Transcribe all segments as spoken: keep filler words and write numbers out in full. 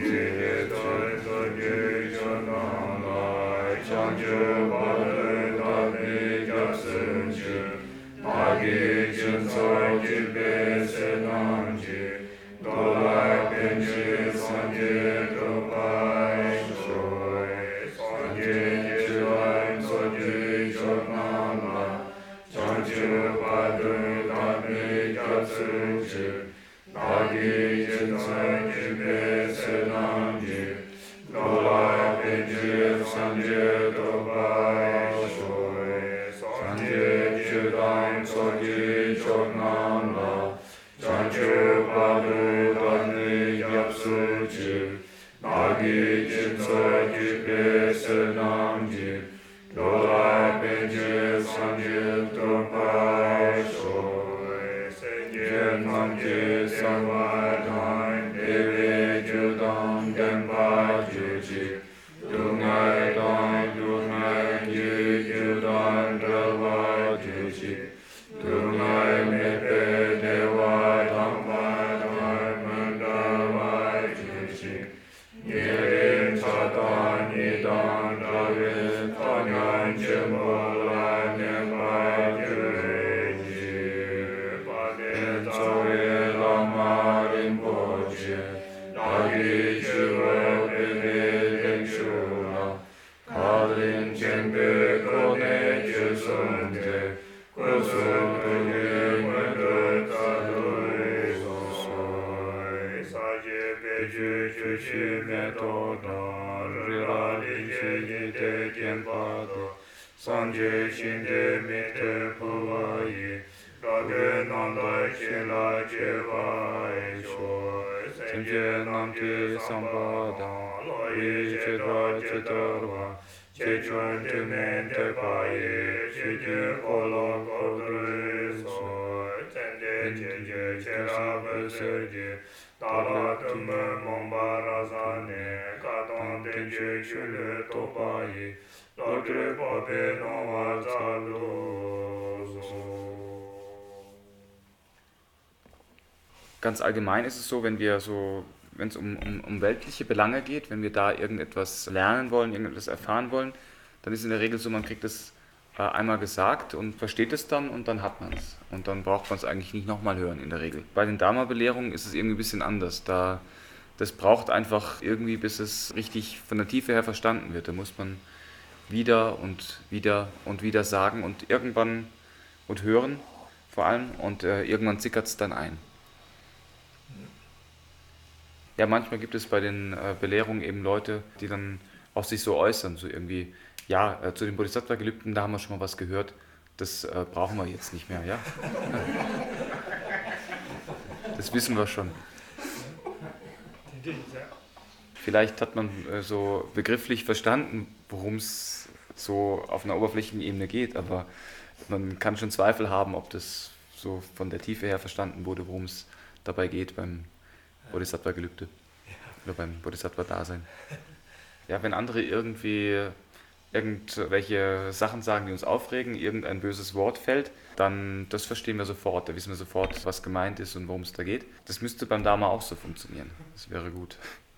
Ganz allgemein ist es so, wenn wir so, wenn es um, um, um weltliche Belange geht, wenn wir da irgendetwas lernen wollen, irgendetwas erfahren wollen, dann ist es in der Regel so, man kriegt es äh, einmal gesagt und versteht es dann und dann hat man es. Und dann braucht man es eigentlich nicht nochmal hören in der Regel. Bei den Dharma-Belehrungen ist es irgendwie ein bisschen anders. Da, das braucht einfach irgendwie, bis es richtig von der Tiefe her verstanden wird. Da muss man wieder und wieder und wieder sagen und irgendwann und hören vor allem und äh, irgendwann sickert es dann ein. Ja, manchmal gibt es bei den äh, Belehrungen eben Leute, die dann auch sich so äußern, so irgendwie, ja, äh, zu den Bodhisattva-Gelübden, da haben wir schon mal was gehört, das äh, brauchen wir jetzt nicht mehr, ja? Das wissen wir schon. Vielleicht hat man äh, so begrifflich verstanden, worum es so auf einer oberflächlichen Ebene geht, aber man kann schon Zweifel haben, ob das so von der Tiefe her verstanden wurde, worum es dabei geht beim Bodhisattva-Gelübde oder beim Bodhisattva-Dasein. Ja, wenn andere irgendwie irgendwelche Sachen sagen, die uns aufregen, irgendein böses Wort fällt, dann das verstehen wir sofort, da wissen wir sofort, was gemeint ist und worum es da geht. Das müsste beim Dharma auch so funktionieren. Das wäre gut.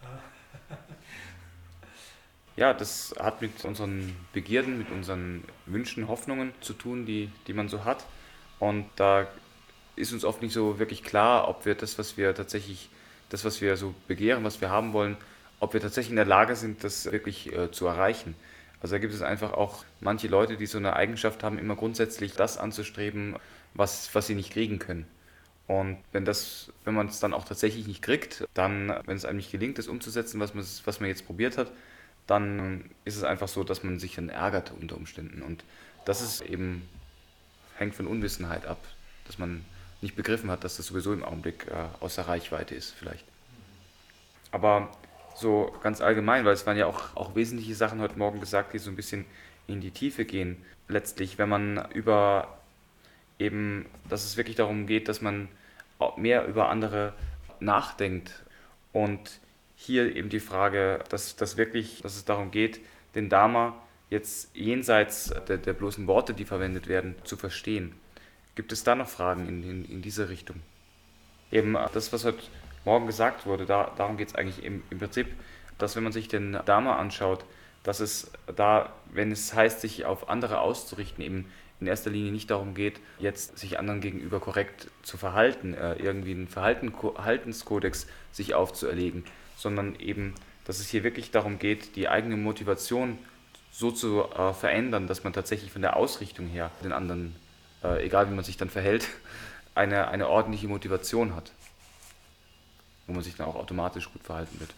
Ja, das hat mit unseren Begierden, mit unseren Wünschen, Hoffnungen zu tun, die, die man so hat. Und da ist uns oft nicht so wirklich klar, ob wir das, was wir tatsächlich, das, was wir so begehren, was wir haben wollen, ob wir tatsächlich in der Lage sind, das wirklich äh, zu erreichen. Also da gibt es einfach auch manche Leute, die so eine Eigenschaft haben, immer grundsätzlich das anzustreben, was, was sie nicht kriegen können. Und wenn das, wenn man es dann auch tatsächlich nicht kriegt, dann, wenn es einem nicht gelingt, das umzusetzen, was man, was man jetzt probiert hat, dann ist es einfach so, dass man sich dann ärgert unter Umständen. Und das ist eben, hängt von Unwissenheit ab, dass man nicht begriffen hat, dass das sowieso im Augenblick äh, außer Reichweite ist vielleicht. Aber so ganz allgemein, weil es waren ja auch, auch wesentliche Sachen heute Morgen gesagt, die so ein bisschen in die Tiefe gehen. Letztlich, wenn man über eben, dass es wirklich darum geht, dass man mehr über andere nachdenkt und hier eben die Frage, dass, dass wirklich, dass es darum geht, den Dharma jetzt jenseits der, der bloßen Worte, die verwendet werden, zu verstehen. Gibt es da noch Fragen in, in, in diese Richtung? Eben das, was heute Morgen gesagt wurde, da, darum geht es eigentlich im, im Prinzip, dass wenn man sich den Dharma anschaut, dass es da, wenn es heißt, sich auf andere auszurichten, eben in erster Linie nicht darum geht, jetzt sich anderen gegenüber korrekt zu verhalten, äh, irgendwie einen Verhalten, Verhaltenskodex sich aufzuerlegen, sondern eben, dass es hier wirklich darum geht, die eigene Motivation so zu äh, verändern, dass man tatsächlich von der Ausrichtung her den anderen, äh, egal wie man sich dann verhält, eine, eine ordentliche Motivation hat, wo man sich dann auch automatisch gut verhalten wird.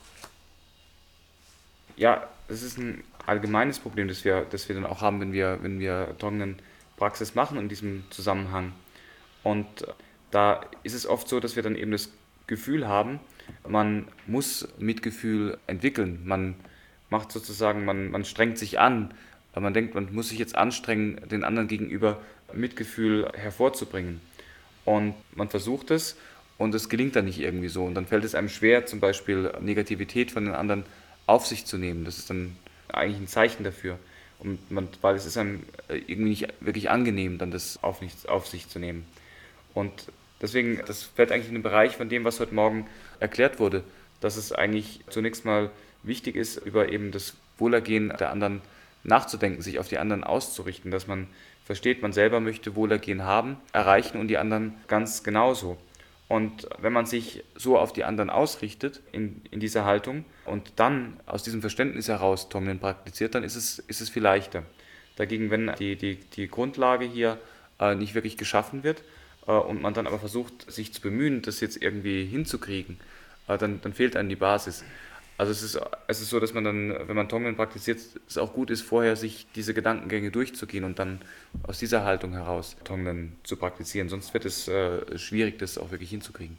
Ja, das ist ein allgemeines Problem, das wir, das wir dann auch haben, wenn wir, wenn wir Tonglen-Praxis machen in diesem Zusammenhang. Und da ist es oft so, dass wir dann eben das Gefühl haben, man muss Mitgefühl entwickeln. Man macht sozusagen, man, man strengt sich an, weil man denkt, man muss sich jetzt anstrengen, den anderen gegenüber Mitgefühl hervorzubringen. Und man versucht es und es gelingt dann nicht irgendwie so. Und dann fällt es einem schwer, zum Beispiel Negativität von den anderen auf sich zu nehmen. Das ist dann eigentlich ein Zeichen dafür. Und man, weil es ist einem irgendwie nicht wirklich angenehm, dann das auf, nicht, auf sich zu nehmen. Und deswegen, das fällt eigentlich in den Bereich von dem, was heute Morgen erklärt wurde, dass es eigentlich zunächst mal wichtig ist, über eben das Wohlergehen der anderen nachzudenken, sich auf die anderen auszurichten, dass man versteht, man selber möchte Wohlergehen haben, erreichen und die anderen ganz genauso. Und wenn man sich so auf die anderen ausrichtet, in, in dieser Haltung, und dann aus diesem Verständnis heraus Tonglen praktiziert, dann ist es, ist es viel leichter. Dagegen, wenn die, die, die Grundlage hier äh, nicht wirklich geschaffen wird äh, und man dann aber versucht, sich zu bemühen, das jetzt irgendwie hinzukriegen, äh, dann, dann fehlt einem die Basis. Also es ist, es ist so, dass man dann, wenn man Tonglen praktiziert, es auch gut ist, vorher sich diese Gedankengänge durchzugehen und dann aus dieser Haltung heraus Tonglen zu praktizieren. Sonst wird es äh, schwierig, das auch wirklich hinzukriegen.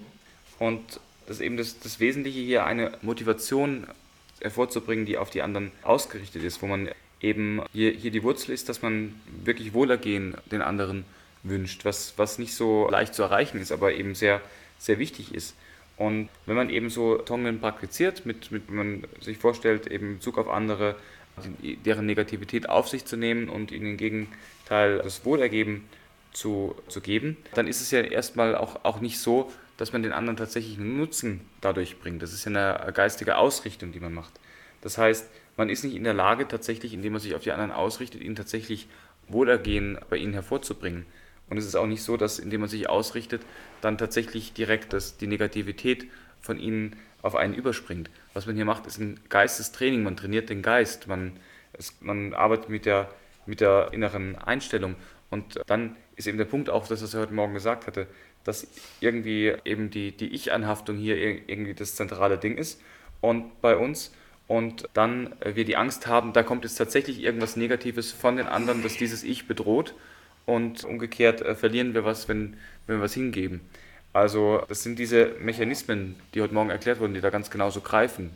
Und das ist eben das, das Wesentliche hier, eine Motivation hervorzubringen, die auf die anderen ausgerichtet ist, wo man eben hier, hier die Wurzel ist, dass man wirklich Wohlergehen den anderen wünscht, was, was nicht so leicht zu erreichen ist, aber eben sehr, sehr wichtig ist. Und wenn man eben so Tonglen praktiziert, mit, mit, wenn man sich vorstellt, eben in Bezug auf andere, die, deren Negativität auf sich zu nehmen und ihnen im Gegenteil das Wohlergeben zu, zu geben, dann ist es ja erstmal auch, auch nicht so, dass man den anderen tatsächlich einen Nutzen dadurch bringt. Das ist ja eine geistige Ausrichtung, die man macht. Das heißt, man ist nicht in der Lage, tatsächlich, indem man sich auf die anderen ausrichtet, ihnen tatsächlich Wohlergehen bei ihnen hervorzubringen. Und es ist auch nicht so, dass, indem man sich ausrichtet, dann tatsächlich direkt das, die Negativität von ihnen auf einen überspringt. Was man hier macht, ist ein Geistestraining. Man trainiert den Geist, man, es, man arbeitet mit der, mit der inneren Einstellung. Und dann ist eben der Punkt auch, das, was er heute Morgen gesagt hatte, dass irgendwie eben die, die Ich-Anhaftung hier irgendwie das zentrale Ding ist und bei uns. Und dann wir die Angst haben, da kommt jetzt tatsächlich irgendwas Negatives von den anderen, dass dieses Ich bedroht. Und umgekehrt äh, verlieren wir was, wenn, wenn wir was hingeben. Also das sind diese Mechanismen, die heute Morgen erklärt wurden, die da ganz genauso greifen.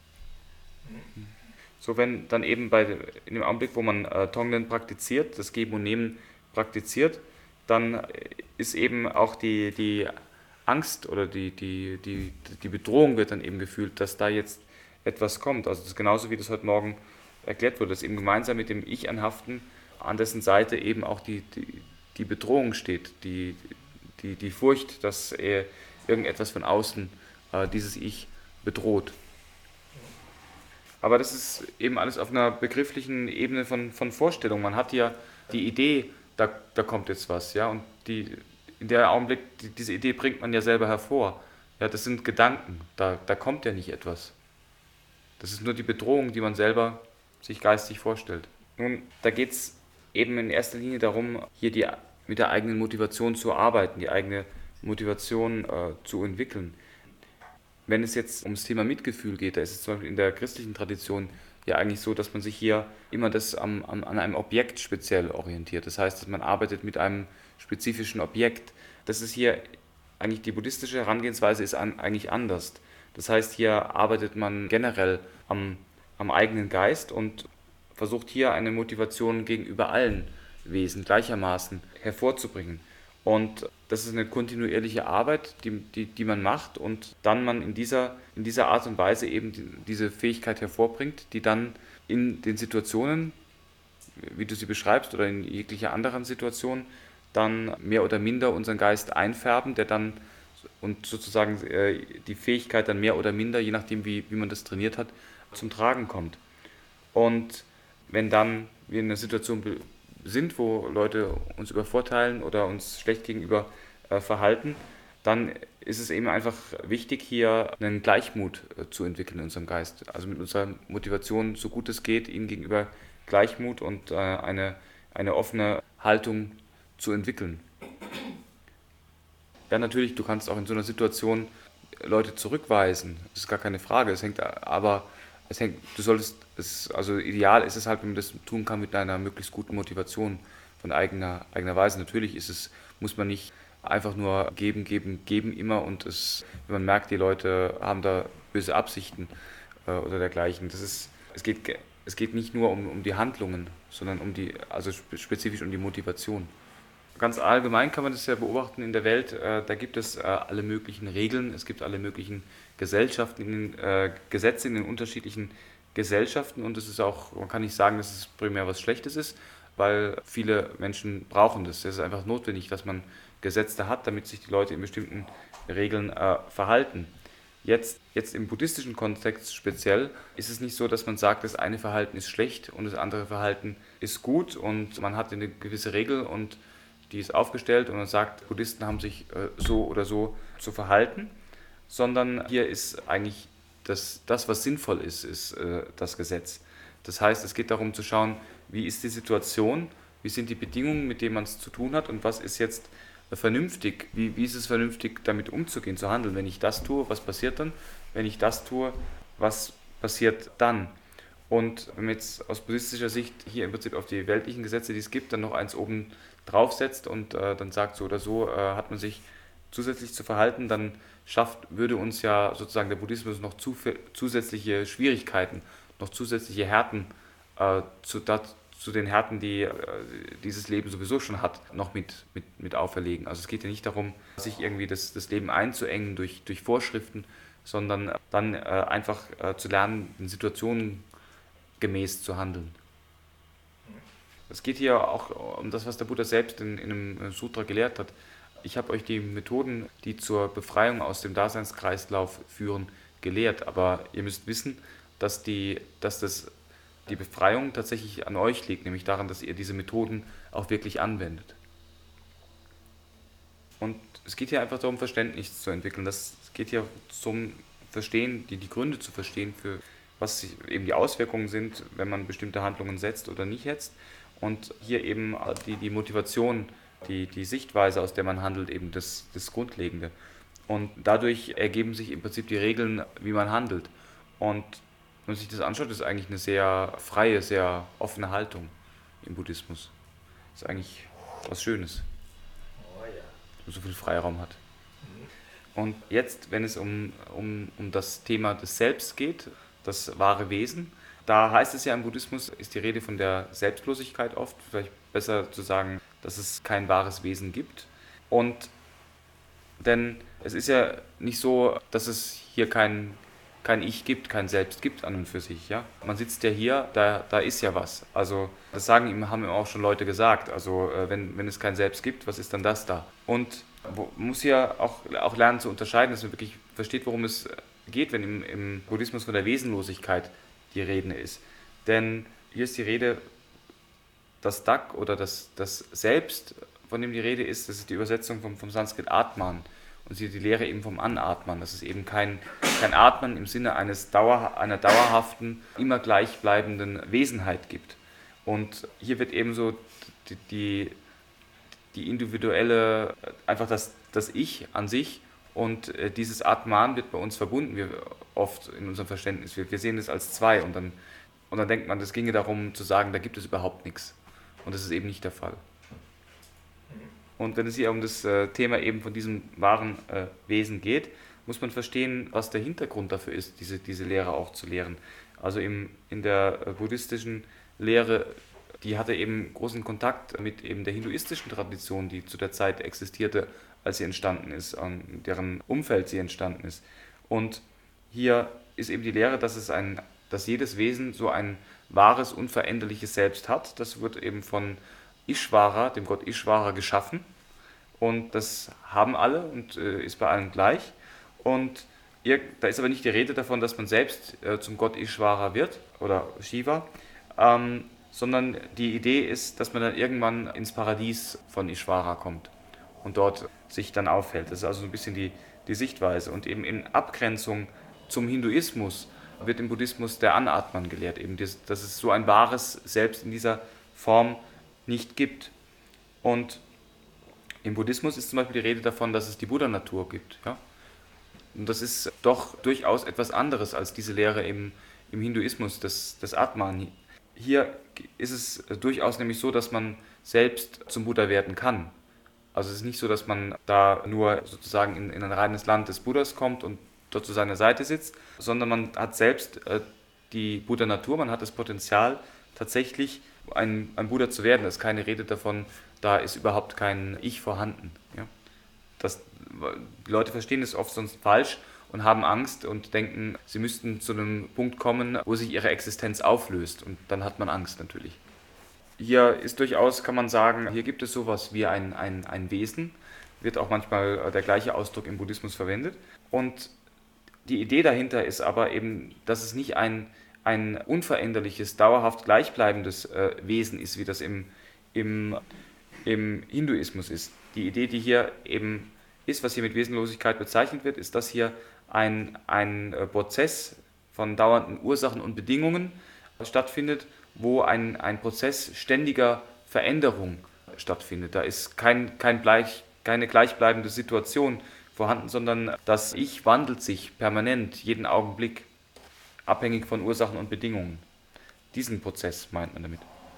So, wenn dann eben bei, in dem Augenblick, wo man äh, Tonglen praktiziert, das Geben und Nehmen praktiziert, dann ist eben auch die, die Angst oder die, die, die, die Bedrohung wird dann eben gefühlt, dass da jetzt etwas kommt. Also das ist genauso, wie das heute Morgen erklärt wurde, dass eben gemeinsam mit dem Ich anhaften, an dessen Seite eben auch die, die, die Bedrohung steht, die, die, die Furcht, dass er irgendetwas von außen äh, dieses Ich bedroht. Aber das ist eben alles auf einer begrifflichen Ebene von, von Vorstellung. Man hat ja die Idee, da, da kommt jetzt was, ja, und die, in der Augenblick, die, diese Idee bringt man ja selber hervor. Ja, das sind Gedanken, da, da kommt ja nicht etwas. Das ist nur die Bedrohung, die man selber sich geistig vorstellt. Nun, da geht es eben in erster Linie darum, hier die, mit der eigenen Motivation zu arbeiten, die eigene Motivation äh, zu entwickeln. Wenn es jetzt ums Thema Mitgefühl geht, da ist es zum Beispiel in der christlichen Tradition ja eigentlich so, dass man sich hier immer das am, am, an einem Objekt speziell orientiert. Das heißt, dass man arbeitet mit einem spezifischen Objekt. Das ist hier eigentlich die buddhistische Herangehensweise ist an, eigentlich anders. Das heißt, hier arbeitet man generell am, am eigenen Geist und versucht hier eine Motivation gegenüber allen Wesen gleichermaßen hervorzubringen. Und das ist eine kontinuierliche Arbeit, die, die, die man macht und dann man in dieser, in dieser Art und Weise eben die, diese Fähigkeit hervorbringt, die dann in den Situationen, wie du sie beschreibst, oder in jeglicher anderen Situation, dann mehr oder minder unseren Geist einfärben, der dann und sozusagen äh, die Fähigkeit dann mehr oder minder, je nachdem wie, wie man das trainiert hat, zum Tragen kommt. Und wenn dann wir in einer Situation be- sind, wo Leute uns übervorteilen oder uns schlecht gegenüber äh, verhalten, dann ist es eben einfach wichtig, hier einen Gleichmut äh, zu entwickeln in unserem Geist. Also mit unserer Motivation, so gut es geht, ihnen gegenüber Gleichmut und äh, eine, eine offene Haltung zu entwickeln. Ja, natürlich, du kannst auch in so einer Situation Leute zurückweisen. Das ist gar keine Frage. Es hängt aber, es hängt, du solltest, es, also ideal ist es halt, wenn man das tun kann mit einer möglichst guten Motivation von eigener, eigener Weise. Natürlich ist es, muss man nicht einfach nur geben, geben, geben immer und es, wenn man merkt, die Leute haben da böse Absichten äh, oder dergleichen. Das ist, es geht, ge- es geht nicht nur um, um die Handlungen, sondern um die, also spe- spezifisch um die Motivation. Ganz allgemein kann man das ja beobachten in der Welt. Äh, da gibt es äh, alle möglichen Regeln, es gibt alle möglichen Gesellschaften, in den, äh, Gesetze in den unterschiedlichen Gesellschaften und es ist auch, man kann nicht sagen, dass es primär was Schlechtes ist, weil viele Menschen brauchen das. Es ist einfach notwendig, dass man Gesetze hat, damit sich die Leute in bestimmten Regeln äh, verhalten. Jetzt, jetzt im buddhistischen Kontext speziell ist es nicht so, dass man sagt, das eine Verhalten ist schlecht und das andere Verhalten ist gut und man hat eine gewisse Regel und die ist aufgestellt und man sagt, Buddhisten haben sich äh, so oder so zu verhalten, sondern hier ist eigentlich das, das was sinnvoll ist, ist äh, das Gesetz. Das heißt, es geht darum zu schauen, wie ist die Situation, wie sind die Bedingungen, mit denen man es zu tun hat und was ist jetzt äh, vernünftig, wie, wie ist es vernünftig, damit umzugehen, zu handeln. Wenn ich das tue, was passiert dann? Wenn ich das tue, was passiert dann? Und wenn man jetzt aus buddhistischer Sicht hier im Prinzip auf die weltlichen Gesetze, die es gibt, dann noch eins oben draufsetzt und äh, dann sagt, so oder so äh, hat man sich zusätzlich zu verhalten, dann schafft, würde uns ja sozusagen der Buddhismus noch zu, zusätzliche Schwierigkeiten, noch zusätzliche Härten äh, zu, dat, zu den Härten, die äh, dieses Leben sowieso schon hat, noch mit, mit, mit auferlegen. Also es geht ja nicht darum, sich irgendwie das, das Leben einzuengen durch, durch Vorschriften, sondern dann äh, einfach äh, zu lernen, in Situationen gemäß zu handeln. Es geht hier auch um das, was der Buddha selbst in, in einem Sutra gelehrt hat. Ich habe euch die Methoden, die zur Befreiung aus dem Daseinskreislauf führen, gelehrt. Aber ihr müsst wissen, dass, die, dass das, die Befreiung tatsächlich an euch liegt, nämlich daran, dass ihr diese Methoden auch wirklich anwendet. Und es geht hier einfach darum, Verständnis zu entwickeln. Das geht hier zum Verstehen, die, die Gründe zu verstehen, für was eben die Auswirkungen sind, wenn man bestimmte Handlungen setzt oder nicht setzt. Und hier eben die, die Motivation, die, die Sichtweise, aus der man handelt, eben das, das Grundlegende. Und dadurch ergeben sich im Prinzip die Regeln, wie man handelt. Und wenn man sich das anschaut, ist eigentlich eine sehr freie, sehr offene Haltung im Buddhismus. Ist eigentlich was Schönes, dass man so viel Freiraum hat. Und jetzt, wenn es um, um, um das Thema des Selbst geht, das wahre Wesen, da heißt es ja im Buddhismus, ist die Rede von der Selbstlosigkeit oft, vielleicht besser zu sagen, dass es kein wahres Wesen gibt. Und denn es ist ja nicht so, dass es hier kein, kein Ich gibt, kein Selbst gibt an und für sich. Ja? Man sitzt ja hier, da, da ist ja was. Also das sagen ihm, haben ihm auch schon Leute gesagt. Also äh, wenn, wenn es kein Selbst gibt, was ist dann das da? Und wo, man muss ja auch, auch lernen zu unterscheiden, dass man wirklich versteht, worum es geht, wenn im, im Buddhismus von der Wesenlosigkeit die Rede ist. Denn hier ist die Rede, das Dak oder das, das Selbst, von dem die Rede ist, das ist die Übersetzung vom, vom Sanskrit Atman. Und sie die Lehre eben vom Anatmen, dass es eben kein, kein Atmen im Sinne eines Dauer, einer dauerhaften, immer gleichbleibenden Wesenheit gibt. Und hier wird ebenso die, die, die individuelle, einfach das, das Ich an sich und äh, dieses Atman wird bei uns verbunden, wir oft in unserem Verständnis. Wir, wir sehen es als zwei und dann, und dann denkt man, es ginge darum zu sagen, da gibt es überhaupt nichts. Und das ist eben nicht der Fall. Und wenn es hier um das äh, Thema eben von diesem wahren äh, Wesen geht, muss man verstehen, was der Hintergrund dafür ist, diese, diese Lehre auch zu lehren. Also im, in der äh, buddhistischen Lehre, die hatte eben großen Kontakt mit eben der hinduistischen Tradition, die zu der Zeit existierte, als sie entstanden ist, an deren Umfeld sie entstanden ist. Und hier ist eben die Lehre, dass es ein, dass jedes Wesen so ein wahres, unveränderliches Selbst hat. Das wird eben von Ishvara, dem Gott Ishvara, geschaffen. und das haben alle und äh, ist bei allen gleich. Und ihr, da ist aber nicht die Rede davon, dass man selbst äh, zum Gott Ishvara wird oder Shiva, ähm, sondern die Idee ist, dass man dann irgendwann ins Paradies von Ishvara kommt und dort sich dann aufhält. Das ist also so ein bisschen die, die Sichtweise. Und eben in Abgrenzung zum Hinduismus wird im Buddhismus der Anatman gelehrt, eben das, dass es so ein wahres Selbst in dieser Form nicht gibt. Und im Buddhismus ist zum Beispiel die Rede davon, dass es die Buddha-Natur gibt. Ja? Und das ist doch durchaus etwas anderes als diese Lehre im, im Hinduismus, das, das Atman. Hier ist es durchaus nämlich so, dass man selbst zum Buddha werden kann. Also es ist nicht so, dass man da nur sozusagen in, in ein reines Land des Buddhas kommt und dort zu seiner Seite sitzt, sondern man hat selbst äh, die Buddha-Natur, man hat das Potenzial, tatsächlich ein, ein Buddha zu werden. Es ist keine Rede davon, da ist überhaupt kein Ich vorhanden. Ja? Das, die Leute verstehen es oft sonst falsch und haben Angst und denken, sie müssten zu einem Punkt kommen, wo sich ihre Existenz auflöst. Und dann hat man Angst natürlich. Hier ist durchaus, kann man sagen, hier gibt es sowas wie ein, ein, ein Wesen, wird auch manchmal der gleiche Ausdruck im Buddhismus verwendet. Und die Idee dahinter ist aber eben, dass es nicht ein, ein unveränderliches, dauerhaft gleichbleibendes äh, Wesen ist, wie das im, im, im Hinduismus ist. Die Idee, die hier eben ist, was hier mit Wesenlosigkeit bezeichnet wird, ist, dass hier ein, ein Prozess von dauernden Ursachen und Bedingungen stattfindet, wo ein, ein Prozess ständiger Veränderung stattfindet. Da ist kein, kein gleich, keine gleichbleibende Situation vorhanden, sondern das Ich wandelt sich permanent, jeden Augenblick, abhängig von Ursachen und Bedingungen. Diesen Prozess meint man damit.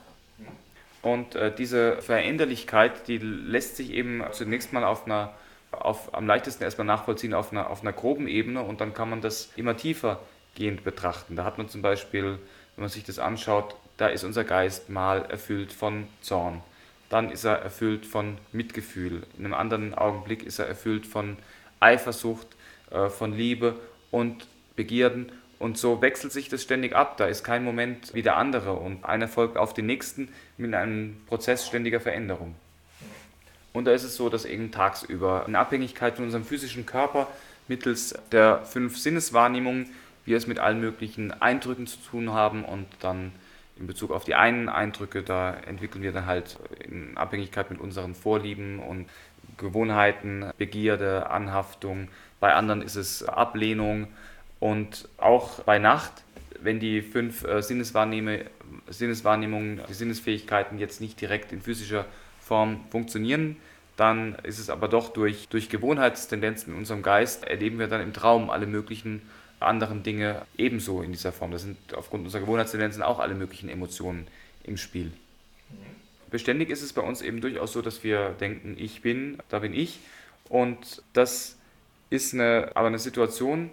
Und äh, diese Veränderlichkeit, die lässt sich eben zunächst mal auf einer, auf, am leichtesten erstmal nachvollziehen auf einer, auf einer groben Ebene und dann kann man das immer tiefer gehend betrachten. Da hat man zum Beispiel, wenn man sich das anschaut, da ist unser Geist mal erfüllt von Zorn, dann ist er erfüllt von Mitgefühl, in einem anderen Augenblick ist er erfüllt von Eifersucht, äh, von Liebe und Begierden. Und so wechselt sich das ständig ab, da ist kein Moment wie der andere und einer folgt auf den nächsten mit einem Prozess ständiger Veränderung. Und da ist es so, dass eben tagsüber in Abhängigkeit von unserem physischen Körper mittels der fünf Sinneswahrnehmungen wir es mit allen möglichen Eindrücken zu tun haben und dann in Bezug auf die einen Eindrücke, da entwickeln wir dann halt in Abhängigkeit mit unseren Vorlieben und Gewohnheiten, Begierde, Anhaftung, bei anderen ist es Ablehnung. Und auch bei Nacht, wenn die fünf äh, Sinneswahrnehme, Sinneswahrnehmungen, die Sinnesfähigkeiten jetzt nicht direkt in physischer Form funktionieren, dann ist es aber doch durch, durch Gewohnheitstendenzen in unserem Geist, erleben wir dann im Traum alle möglichen anderen Dinge ebenso in dieser Form. Da sind aufgrund unserer Gewohnheitstendenzen auch alle möglichen Emotionen im Spiel. Beständig ist es bei uns eben durchaus so, dass wir denken, ich bin, da bin ich. Und das ist eine, aber eine Situation,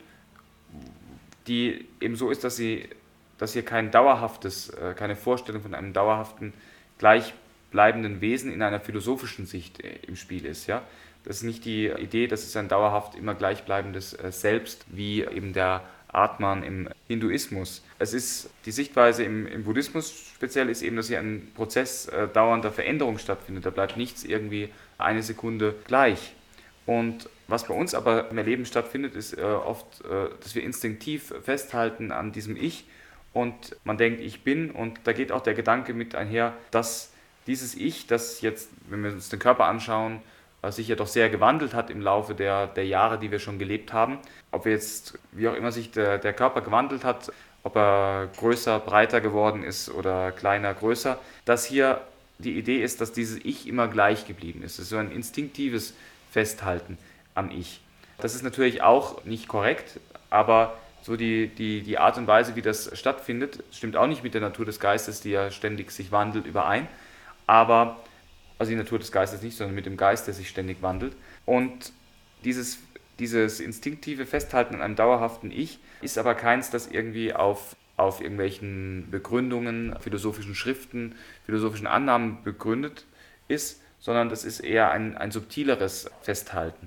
die eben so ist, dass sie, dass hier kein dauerhaftes, keine Vorstellung von einem dauerhaften, gleichbleibenden Wesen in einer philosophischen Sicht im Spiel ist. Ja? Das ist nicht die Idee, dass es ein dauerhaft immer gleichbleibendes Selbst, wie eben der Atman im Hinduismus. Es ist die Sichtweise im, im Buddhismus speziell ist eben, dass hier ein Prozess äh, dauernder Veränderung stattfindet. Da bleibt nichts irgendwie eine Sekunde gleich. Und was bei uns aber im Leben stattfindet, ist äh, oft, äh, dass wir instinktiv festhalten an diesem Ich und man denkt, ich bin, und da geht auch der Gedanke mit einher, dass dieses Ich, das jetzt, wenn wir uns den Körper anschauen, äh, sich ja doch sehr gewandelt hat im Laufe der, der Jahre, die wir schon gelebt haben. Ob wir jetzt, wie auch immer sich der, der Körper gewandelt hat, ob er größer, breiter geworden ist oder kleiner, größer, dass hier die Idee ist, dass dieses Ich immer gleich geblieben ist. Es ist so ein instinktives Festhalten am Ich. Das ist natürlich auch nicht korrekt, aber so die, die, die Art und Weise, wie das stattfindet, stimmt auch nicht mit der Natur des Geistes, die ja ständig sich wandelt, überein. Aber, also die Natur des Geistes nicht, sondern mit dem Geist, der sich ständig wandelt. Und dieses, dieses instinktive Festhalten an einem dauerhaften Ich ist aber keins, das irgendwie auf, auf irgendwelchen Begründungen, philosophischen Schriften, philosophischen Annahmen begründet ist, sondern das ist eher ein, ein subtileres Festhalten.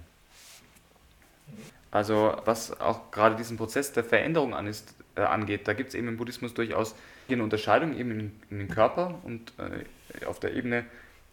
Also was auch gerade diesen Prozess der Veränderung an ist, äh, angeht, da gibt es eben im Buddhismus durchaus hier eine Unterscheidung eben in, in den Körper und äh, auf der Ebene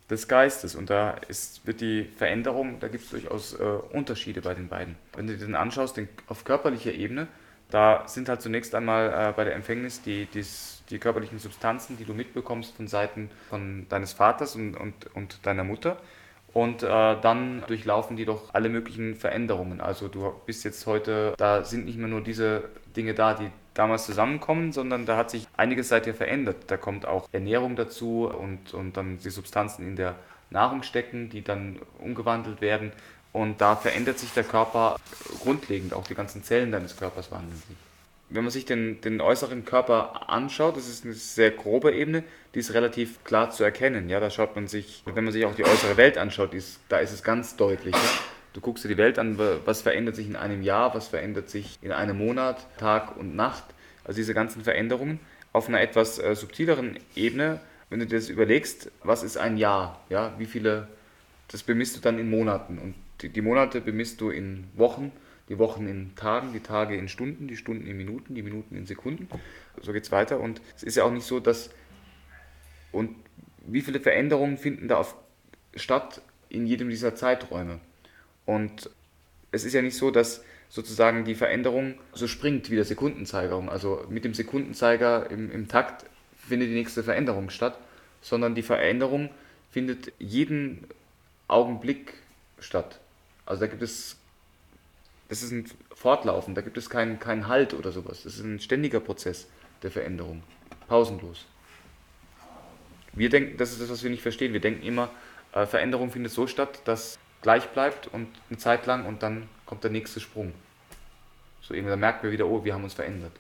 des Geistes. Und da ist, wird die Veränderung, da gibt es durchaus äh, Unterschiede bei den beiden. Wenn du dir den anschaust, den, auf körperlicher Ebene, da sind halt zunächst einmal äh, bei der Empfängnis die, dies, die körperlichen Substanzen, die du mitbekommst von Seiten von deines Vaters und, und, und deiner Mutter. Und äh, dann durchlaufen die doch alle möglichen Veränderungen. Also du bist jetzt heute, da sind nicht mehr nur diese Dinge da, die damals zusammenkommen, sondern da hat sich einiges seither verändert. Da kommt auch Ernährung dazu und, und dann die Substanzen in der Nahrung stecken, die dann umgewandelt werden. Und da verändert sich der Körper grundlegend, auch die ganzen Zellen deines Körpers wandeln sich. Wenn man sich den, den äußeren Körper anschaut, das ist eine sehr grobe Ebene, die ist relativ klar zu erkennen. Ja, da schaut man sich, wenn man sich auch die äußere Welt anschaut, ist, da ist es ganz deutlich. Ja? Du guckst dir die Welt an, was verändert sich in einem Jahr, was verändert sich in einem Monat, Tag und Nacht. Also diese ganzen Veränderungen auf einer etwas äh, subtileren Ebene, wenn du dir das überlegst, was ist ein Jahr? Ja, wie viele, das bemisst du dann in Monaten und die, die Monate bemisst du in Wochen, die Wochen in Tagen, die Tage in Stunden, die Stunden in Minuten, die Minuten in Sekunden. So geht es weiter und es ist ja auch nicht so, dass, und wie viele Veränderungen finden da auf, statt in jedem dieser Zeiträume. Und es ist ja nicht so, dass sozusagen die Veränderung so springt wie der Sekundenzeiger. Also mit dem Sekundenzeiger im, im Takt findet die nächste Veränderung statt, sondern die Veränderung findet jeden Augenblick statt. Also da gibt es, das ist ein Fortlaufen, da gibt es keinen keinen Halt oder sowas. Das ist ein ständiger Prozess der Veränderung, pausenlos. Wir denken, das ist das, was wir nicht verstehen, wir denken immer, äh, Veränderung findet so statt, dass gleich bleibt und eine Zeit lang und dann kommt der nächste Sprung. So irgendwann merken wir wieder, oh, wir haben uns verändert.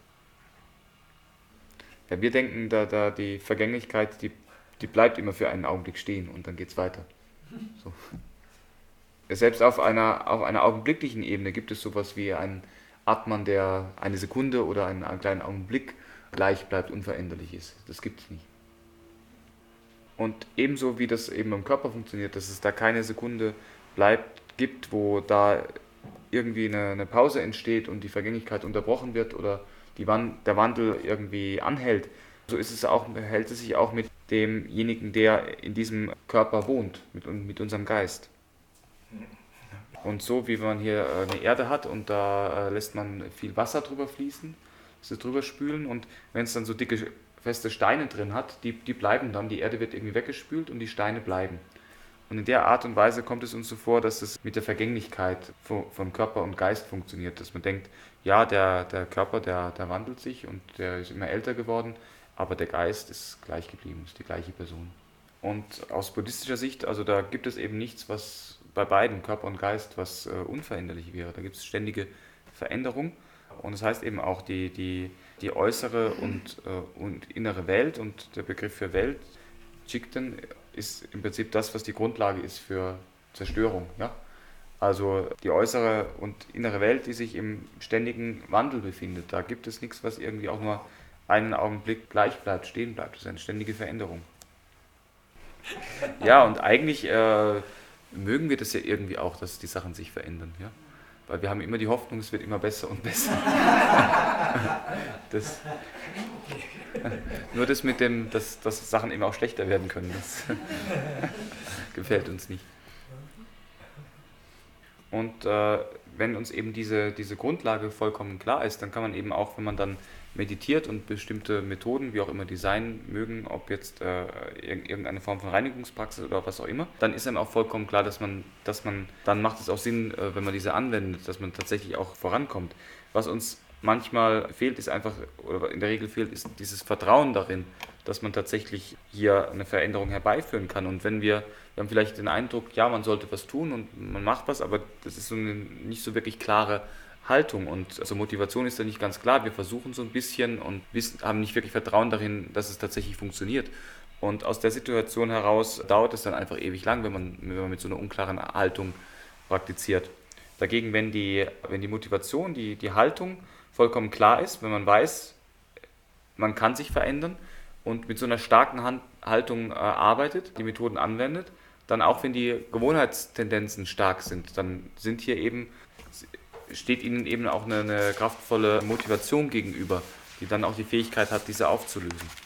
Ja, wir denken, da, da die Vergänglichkeit, die, die bleibt immer für einen Augenblick stehen und dann geht es weiter. So. Ja, selbst auf einer, auf einer augenblicklichen Ebene gibt es sowas wie einen Atman, der eine Sekunde oder einen, einen kleinen Augenblick gleich bleibt, unveränderlich ist. Das gibt es nicht. Und ebenso wie das eben im Körper funktioniert, dass es da keine Sekunde bleibt, gibt, wo da irgendwie eine, eine Pause entsteht und die Vergänglichkeit unterbrochen wird oder die Wand, der Wandel irgendwie anhält. So ist es auch, hält es sich auch mit demjenigen, der in diesem Körper wohnt, mit, mit unserem Geist. Und so wie man hier eine Erde hat und da lässt man viel Wasser drüber fließen, das drüber spülen und wenn es dann so dicke, feste Steine drin hat, die, die bleiben dann, die Erde wird irgendwie weggespült und die Steine bleiben. Und in der Art und Weise kommt es uns so vor, dass es mit der Vergänglichkeit von Körper und Geist funktioniert, dass man denkt, ja, der, der Körper, der, der wandelt sich und der ist immer älter geworden, aber der Geist ist gleich geblieben, ist die gleiche Person. Und aus buddhistischer Sicht, also da gibt es eben nichts, was bei beiden, Körper und Geist, was äh, unveränderlich wäre. Da gibt es ständige Veränderung und das heißt eben auch die, die, die äußere und, äh, und innere Welt und der Begriff für Welt, Jigten, ist im Prinzip das, was die Grundlage ist für Zerstörung. Ja? Also die äußere und innere Welt, die sich im ständigen Wandel befindet. Da gibt es nichts, was irgendwie auch nur einen Augenblick gleich bleibt, stehen bleibt. Das ist eine ständige Veränderung. Ja, und eigentlich äh, mögen wir das ja irgendwie auch, dass die Sachen sich verändern. Ja? Weil wir haben immer die Hoffnung, es wird immer besser und besser. das, nur das mit dem, dass, dass Sachen immer auch schlechter werden können, das gefällt uns nicht. Und äh, wenn uns eben diese, diese Grundlage vollkommen klar ist, dann kann man eben auch, wenn man dann meditiert und bestimmte Methoden, wie auch immer die sein mögen, ob jetzt äh, irgendeine Form von Reinigungspraxis oder was auch immer, dann ist einem auch vollkommen klar, dass man, dass man, dann macht es auch Sinn, äh, wenn man diese anwendet, dass man tatsächlich auch vorankommt. Was uns manchmal fehlt, ist einfach, oder in der Regel fehlt, ist dieses Vertrauen darin, dass man tatsächlich hier eine Veränderung herbeiführen kann. Und wenn wir, wir haben vielleicht den Eindruck, ja, man sollte was tun und man macht was, aber das ist so eine nicht so wirklich klare Haltung und also Motivation ist da nicht ganz klar. Wir versuchen so ein bisschen und wissen, haben nicht wirklich Vertrauen darin, dass es tatsächlich funktioniert. Und aus der Situation heraus dauert es dann einfach ewig lang, wenn man, wenn man mit so einer unklaren Haltung praktiziert. Dagegen, wenn die, wenn die Motivation, die, die Haltung vollkommen klar ist, wenn man weiß, man kann sich verändern und mit so einer starken Hand, Haltung äh, arbeitet, die Methoden anwendet, dann auch wenn die Gewohnheitstendenzen stark sind, dann sind hier eben, steht ihnen eben auch eine, eine kraftvolle Motivation gegenüber, die dann auch die Fähigkeit hat, diese aufzulösen.